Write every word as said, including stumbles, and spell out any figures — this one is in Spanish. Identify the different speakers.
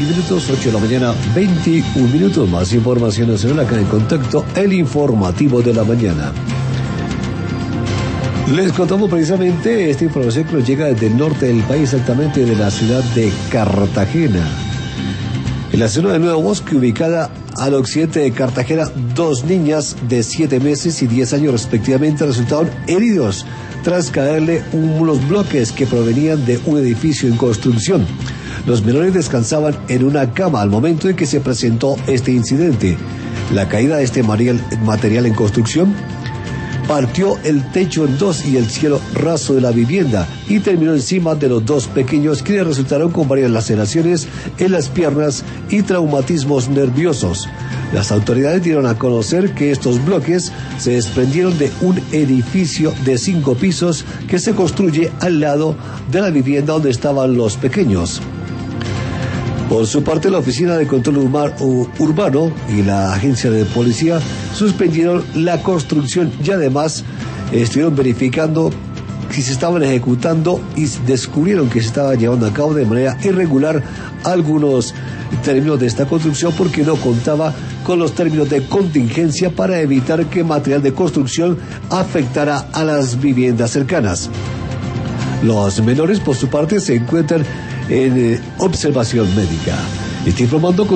Speaker 1: Minutos, ocho de la mañana, veintiún minutos. Más información nacional acá en Contacto, el informativo de la mañana. Les contamos precisamente esta información que nos llega desde el norte del país, exactamente de la ciudad de Cartagena. En la zona de Nuevo Bosque, ubicada al occidente de Cartagena, dos niñas de siete meses y diez años respectivamente resultaron heridos tras caerle unos bloques que provenían de un edificio en construcción. Los menores descansaban en una cama al momento en que se presentó este incidente. La caída de este material en construcción partió el techo en dos y el cielo raso de la vivienda y terminó encima de los dos pequeños, quienes resultaron con varias laceraciones en las piernas y traumatismos nerviosos. Las autoridades dieron a conocer que estos bloques se desprendieron de un edificio de cinco pisos que se construye al lado de la vivienda donde estaban los pequeños. Por su parte, la Oficina de Control Urbano y la Agencia de Policía suspendieron la construcción y además estuvieron verificando si se estaban ejecutando y descubrieron que se estaba llevando a cabo de manera irregular algunos términos de esta construcción porque no contaba con los términos de contingencia para evitar que material de construcción afectara a las viviendas cercanas. Los menores, por su parte, se encuentran en eh, observación médica. Estoy informando con